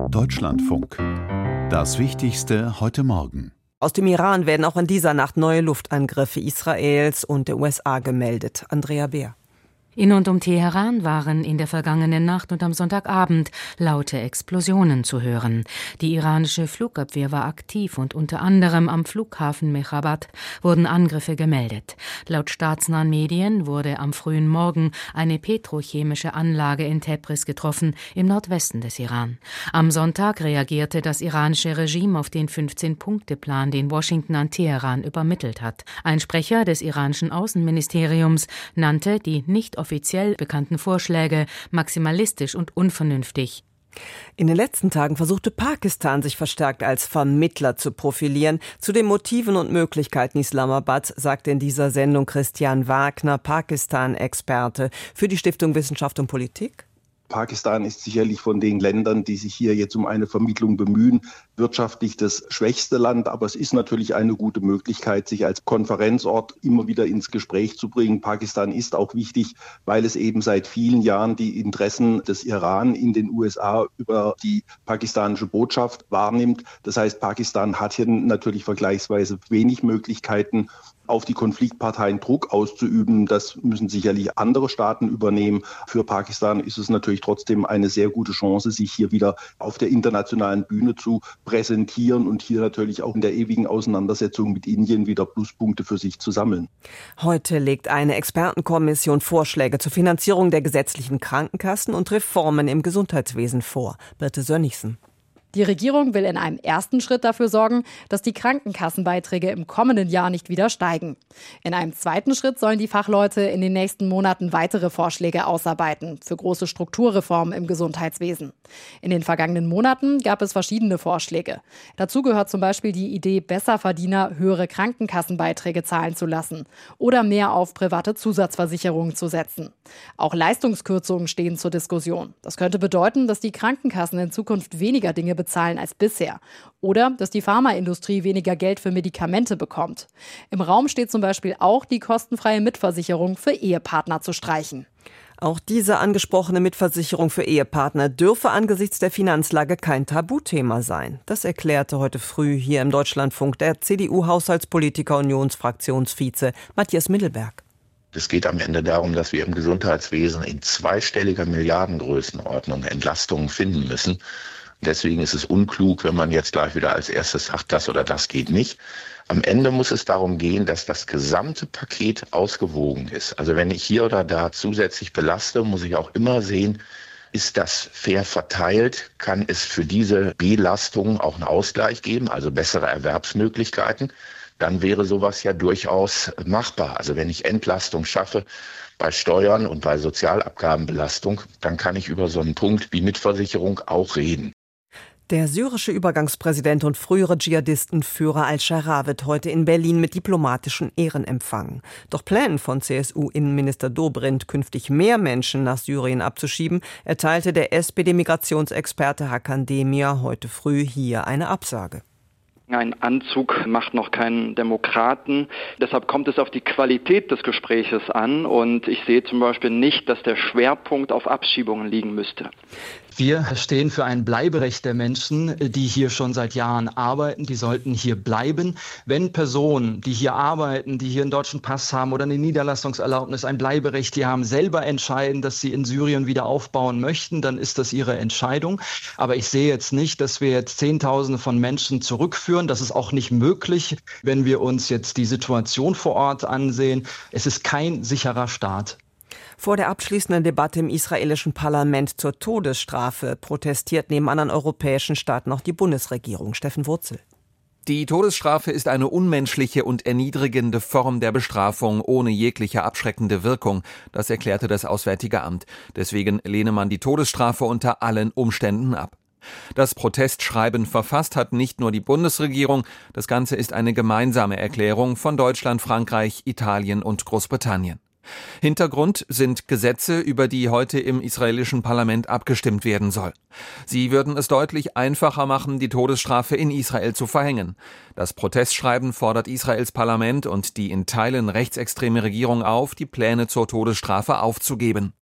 Deutschlandfunk. Das Wichtigste heute Morgen. Aus dem Iran werden auch in dieser Nacht neue Luftangriffe Israels und der USA gemeldet. Andrea Beer. In und um Teheran waren in der vergangenen Nacht und am Sonntagabend laute Explosionen zu hören. Die iranische Flugabwehr war aktiv und unter anderem am Flughafen Mechabad wurden Angriffe gemeldet. Laut staatsnahen Medien wurde am frühen Morgen eine petrochemische Anlage in Tebris getroffen, im Nordwesten des Iran. Am Sonntag reagierte das iranische Regime auf den 15-Punkte-Plan, den Washington an Teheran übermittelt hat. Ein Sprecher des iranischen Außenministeriums nannte die nicht offiziell bekannten Vorschläge maximalistisch und unvernünftig. In den letzten Tagen versuchte Pakistan sich verstärkt als Vermittler zu profilieren. Zu den Motiven und Möglichkeiten Islamabads sagte in dieser Sendung Christian Wagner, Pakistan-Experte für die Stiftung Wissenschaft und Politik. Pakistan ist sicherlich von den Ländern, die sich hier jetzt um eine Vermittlung bemühen, wirtschaftlich das schwächste Land. Aber es ist natürlich eine gute Möglichkeit, sich als Konferenzort immer wieder ins Gespräch zu bringen. Pakistan ist auch wichtig, weil es eben seit vielen Jahren die Interessen des Iran in den USA über die pakistanische Botschaft wahrnimmt. Das heißt, Pakistan hat hier natürlich vergleichsweise wenig Möglichkeiten, auf die Konfliktparteien Druck auszuüben. Das müssen sicherlich andere Staaten übernehmen. Für Pakistan ist es natürlich trotzdem eine sehr gute Chance, sich hier wieder auf der internationalen Bühne zu präsentieren und hier natürlich auch in der ewigen Auseinandersetzung mit Indien wieder Pluspunkte für sich zu sammeln. Heute legt eine Expertenkommission Vorschläge zur Finanzierung der gesetzlichen Krankenkassen und Reformen im Gesundheitswesen vor. Birte Sönnigsen. Die Regierung will in einem ersten Schritt dafür sorgen, dass die Krankenkassenbeiträge im kommenden Jahr nicht wieder steigen. In einem zweiten Schritt sollen die Fachleute in den nächsten Monaten weitere Vorschläge ausarbeiten für große Strukturreformen im Gesundheitswesen. In den vergangenen Monaten gab es verschiedene Vorschläge. Dazu gehört zum Beispiel die Idee, Besserverdiener höhere Krankenkassenbeiträge zahlen zu lassen oder mehr auf private Zusatzversicherungen zu setzen. Auch Leistungskürzungen stehen zur Diskussion. Das könnte bedeuten, dass die Krankenkassen in Zukunft weniger Dinge bezahlen als bisher oder dass die Pharmaindustrie weniger Geld für Medikamente bekommt. Im Raum steht zum Beispiel auch, die kostenfreie Mitversicherung für Ehepartner zu streichen. Auch diese angesprochene Mitversicherung für Ehepartner dürfe angesichts der Finanzlage kein Tabuthema sein. Das erklärte heute früh hier im Deutschlandfunk der CDU-Haushaltspolitiker Unionsfraktionsvize Matthias Middelberg. Es geht am Ende darum, dass wir im Gesundheitswesen in zweistelliger Milliardengrößenordnung Entlastungen finden müssen. Deswegen ist es unklug, wenn man jetzt gleich wieder als erstes sagt, das oder das geht nicht. Am Ende muss es darum gehen, dass das gesamte Paket ausgewogen ist. Also wenn ich hier oder da zusätzlich belaste, muss ich auch immer sehen, ist das fair verteilt? Kann es für diese Belastung auch einen Ausgleich geben, also bessere Erwerbsmöglichkeiten? Dann wäre sowas ja durchaus machbar. Also wenn ich Entlastung schaffe bei Steuern und bei Sozialabgabenbelastung, dann kann ich über so einen Punkt wie Mitversicherung auch reden. Der syrische Übergangspräsident und frühere Dschihadistenführer al-Shara wird heute in Berlin mit diplomatischen Ehren empfangen. Doch Plänen von CSU-Innenminister Dobrindt, künftig mehr Menschen nach Syrien abzuschieben, erteilte der SPD-Migrationsexperte Hakan Demir heute früh hier eine Absage. Ein Anzug macht noch keinen Demokraten. Deshalb kommt es auf die Qualität des Gespräches an. Und ich sehe zum Beispiel nicht, dass der Schwerpunkt auf Abschiebungen liegen müsste. Wir stehen für ein Bleiberecht der Menschen, die hier schon seit Jahren arbeiten. Die sollten hier bleiben. Wenn Personen, die hier arbeiten, die hier einen deutschen Pass haben oder eine Niederlassungserlaubnis, ein Bleiberecht hier haben, selber entscheiden, dass sie in Syrien wieder aufbauen möchten, dann ist das ihre Entscheidung. Aber ich sehe jetzt nicht, dass wir jetzt Zehntausende von Menschen zurückführen. Das ist auch nicht möglich, wenn wir uns jetzt die Situation vor Ort ansehen. Es ist kein sicherer Staat. Vor der abschließenden Debatte im israelischen Parlament zur Todesstrafe protestiert neben anderen europäischen Staaten auch die Bundesregierung. Steffen Wurzel. Die Todesstrafe ist eine unmenschliche und erniedrigende Form der Bestrafung ohne jegliche abschreckende Wirkung. Das erklärte das Auswärtige Amt. Deswegen lehne man die Todesstrafe unter allen Umständen ab. Das Protestschreiben verfasst hat nicht nur die Bundesregierung. Das Ganze ist eine gemeinsame Erklärung von Deutschland, Frankreich, Italien und Großbritannien. Hintergrund sind Gesetze, über die heute im israelischen Parlament abgestimmt werden soll. Sie würden es deutlich einfacher machen, die Todesstrafe in Israel zu verhängen. Das Protestschreiben fordert Israels Parlament und die in Teilen rechtsextreme Regierung auf, die Pläne zur Todesstrafe aufzugeben.